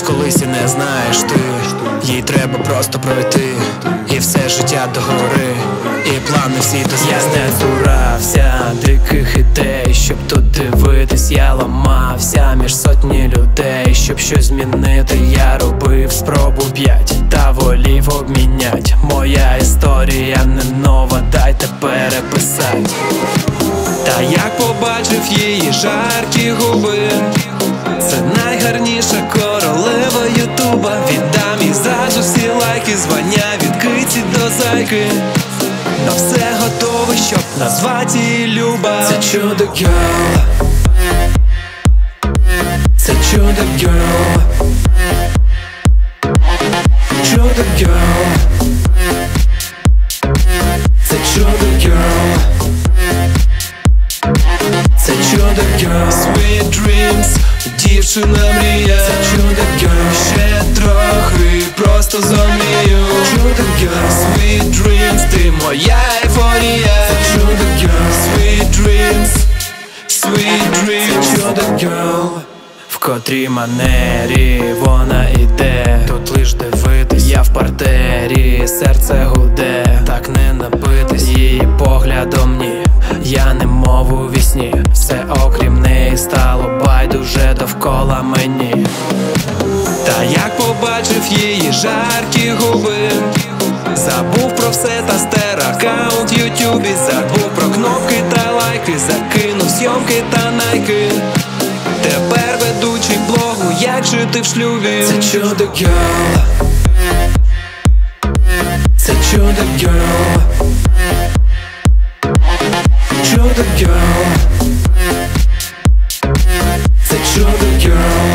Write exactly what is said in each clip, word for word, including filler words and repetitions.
колись і не знаєш ти, їй треба просто пройти, і все життя догори, і плани всі дозвести. Я не цурався диких ідей, щоб тут дивитись, я ламався між сотні людей, щоб щось змінити, я робив спробу п'ять, та волів обмінять. Моя історія не нова, дайте переписать. Та як побачив її жаркі губи, це найгарніша королева ютуба. Віддам їй зраджу всі лайки, звання від киці до зайки, на все готове, щоб назвати її Люба. Це чудо герл, це чудо герл, чудо герл, це чудо герл, це чудо герл. Sweet dreams, дівчина мрія, це чудо герл. Ще трохи, просто зомлію. Чудо герл. Sweet dreams, ти моя ейфорія. Це чудо герл. Sweet dreams, sweet dreams, це чудо герл. В котрій манері вона іде, тут лиш дивитись, я в партері, серце гуде, так не напитись її поглядом, ні, я немов у вісні. Все окрім неї стало байдуже довкола мені. Та як побачив її жаркі губи, забув про все та стер аккаунт в ютюбі, забув про кнопки та лайки, закинув зйомки та найки. Тепер ведучий блогу, як жити в шлюбі. Це чудо герл, це чудо герл, чудо герл, це чудо герл,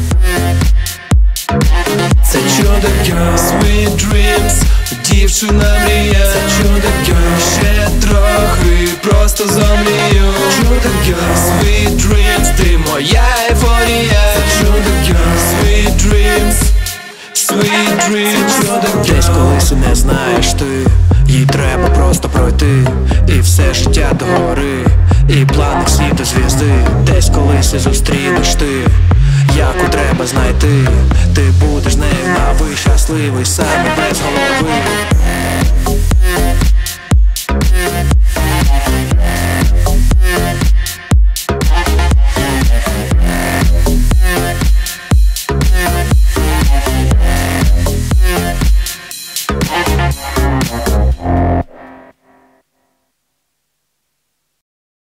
це чудо герл. Sweet dreams, дівчина мрія, це чудо герл. Ще трохи, просто зомлію. Чудо герл. Sweet dreams, ти моя ейфорія. Це чудо герл. Sweet dreams, sweet dreams, чудо герл. Десь колись і не знаєш ти, їй треба просто пройти, і все життя догори, і плани всі до звізди. Десь колись і зустрінеш ти, яку треба знайти, ти будеш нею на ви щасливий, саме без голови.